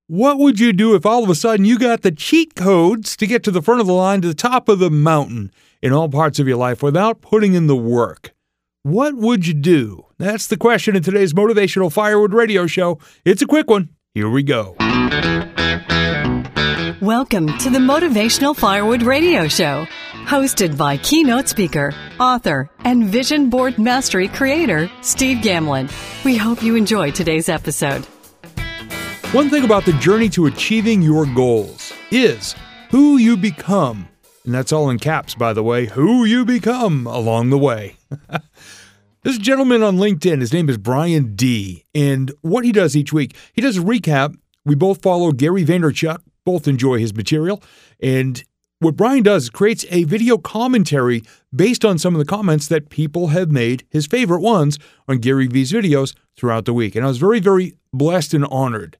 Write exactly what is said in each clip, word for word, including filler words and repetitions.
What would you do if all of a sudden you got the cheat codes to get to the front of the line, to the top of the mountain in all parts of your life without putting in the work? What would you do? That's the question in today's Motivational Firewood Radio Show. It's a quick one. Here we go. Welcome to the Motivational Firewood Radio Show, hosted by keynote speaker, author, and Vision Board Mastery creator, Steve Gamlin. We hope you enjoy today's episode. One thing about the journey to achieving your goals is who you become. And that's all in caps, by the way, who you become along the way. This gentleman on LinkedIn, his name is Brian D. And what he does each week, he does a recap. We both follow Gary Vaynerchuk, both enjoy his material. And what Brian does is creates a video commentary based on some of the comments that people have made, his favorite ones, on Gary V's videos throughout the week. And I was very, very blessed and honored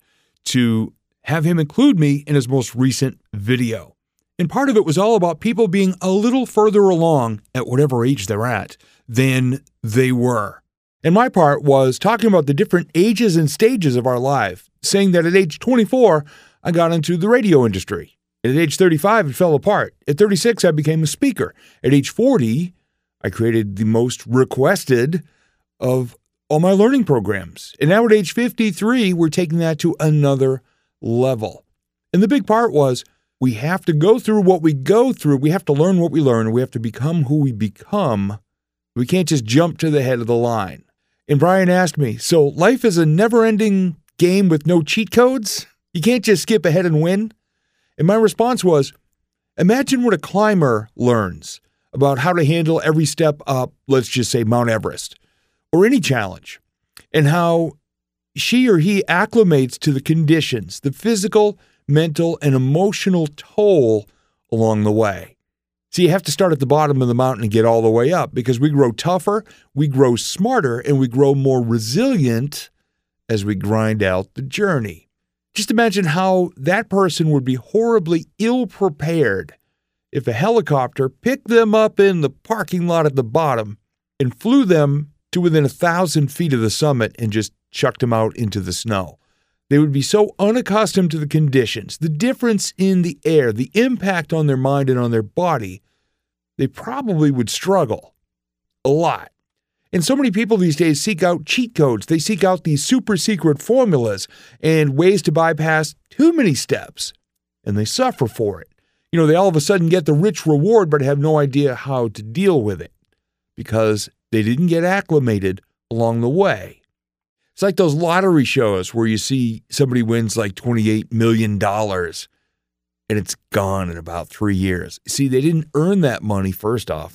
to have him include me in his most recent video. And part of it was all about people being a little further along at whatever age they're at than they were. And my part was talking about the different ages and stages of our life, saying that at age twenty-four, I got into the radio industry. At age thirty-five, it fell apart. At thirty-six, I became a speaker. At age forty, I created the most requested of all my learning programs. And now at age fifty-three, we're taking that to another level. And the big part was we have to go through what we go through. We have to learn what we learn. We have to become who we become. We can't just jump to the head of the line. And Brian asked me, so life is a never-ending game with no cheat codes? You can't just skip ahead and win? And my response was, imagine what a climber learns about how to handle every step up, let's just say Mount Everest, or any challenge, and how she or he acclimates to the conditions, the physical, mental, and emotional toll along the way. So you have to start at the bottom of the mountain and get all the way up, because we grow tougher, we grow smarter, and we grow more resilient as we grind out the journey. Just imagine how that person would be horribly ill-prepared if a helicopter picked them up in the parking lot at the bottom and flew them to within a thousand feet of the summit and just chucked them out into the snow. They would be so unaccustomed to the conditions, the difference in the air, the impact on their mind and on their body, they probably would struggle a lot. And so many people these days seek out cheat codes. They seek out these super secret formulas and ways to bypass too many steps, and they suffer for it. You know, they all of a sudden get the rich reward but have no idea how to deal with it because they didn't get acclimated along the way. It's like those lottery shows where you see somebody wins like twenty-eight million dollars and it's gone in about three years. See, they didn't earn that money, first off.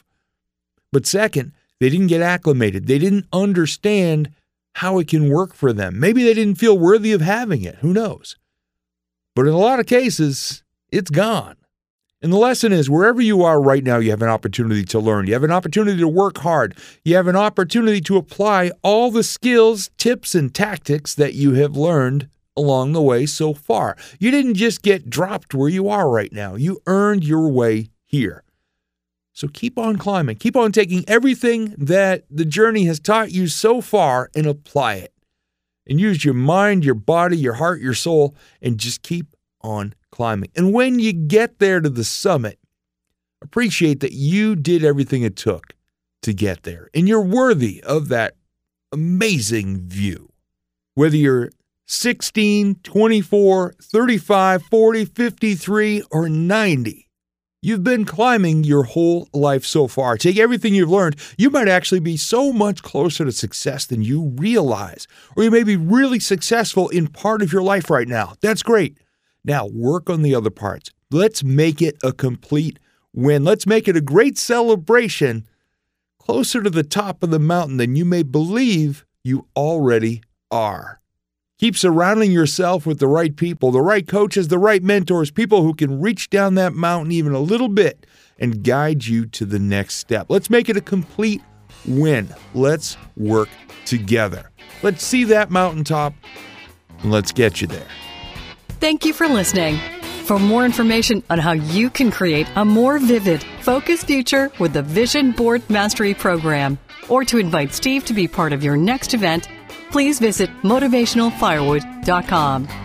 But second, they didn't get acclimated. They didn't understand how it can work for them. Maybe they didn't feel worthy of having it. Who knows? But in a lot of cases, it's gone. And the lesson is, wherever you are right now, you have an opportunity to learn. You have an opportunity to work hard. You have an opportunity to apply all the skills, tips, and tactics that you have learned along the way so far. You didn't just get dropped where you are right now. You earned your way here. So keep on climbing. Keep on taking everything that the journey has taught you so far and apply it. And use your mind, your body, your heart, your soul, and just keep on climbing. And when you get there to the summit, appreciate that you did everything it took to get there. And you're worthy of that amazing view. Whether you're sixteen, twenty-four, thirty-five, forty, fifty-three, or ninety, you've been climbing your whole life so far. Take everything you've learned. You might actually be so much closer to success than you realize. Or you may be really successful in part of your life right now. That's great. Now, work on the other parts. Let's make it a complete win. Let's make it a great celebration closer to the top of the mountain than you may believe you already are. Keep surrounding yourself with the right people, the right coaches, the right mentors, people who can reach down that mountain even a little bit and guide you to the next step. Let's make it a complete win. Let's work together. Let's see that mountaintop and let's get you there. Thank you for listening. For more information on how you can create a more vivid, focused future with the Vision Board Mastery Program, or to invite Steve to be part of your next event, please visit motivational firewood dot com.